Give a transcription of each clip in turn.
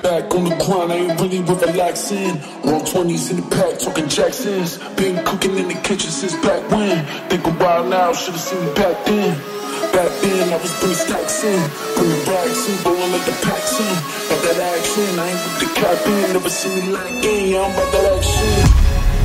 Back on the grind, I ain't really with relaxing. Wrong 20s in the pack, talking Jacksons. Been cooking in the kitchen since back when. Think a while now, should've seen me back then. Back then, I was bringing stacks in, bringing racks in, blowing like the packs in. Got that action, I ain't with the cap in. Never seen me lacking, yeah, I'm about that action.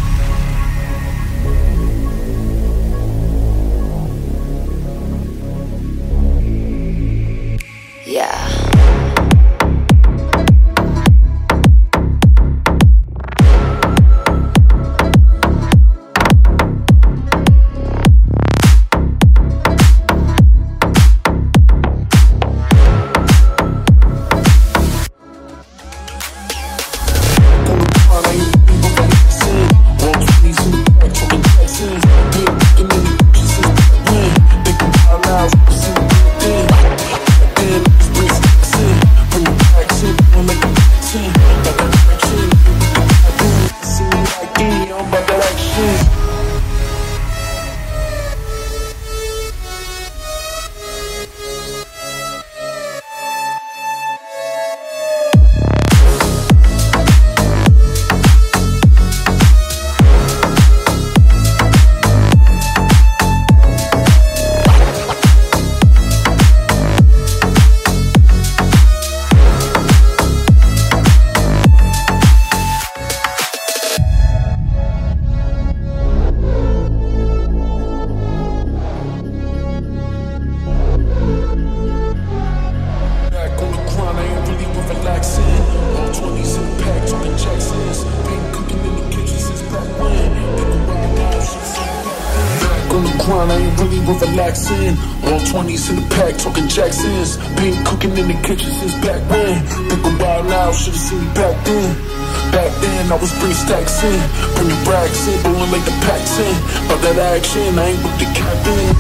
I ain't really with relaxing. All 20s in the pack, talking Jacksons. Been cooking in the kitchen since back when. Think a while now, should've seen me back then. Back then, I was bringing stacks in, bringing racks in, blowing like the packs in. About that action, I ain't with the cap in.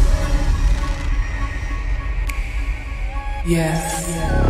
Yes.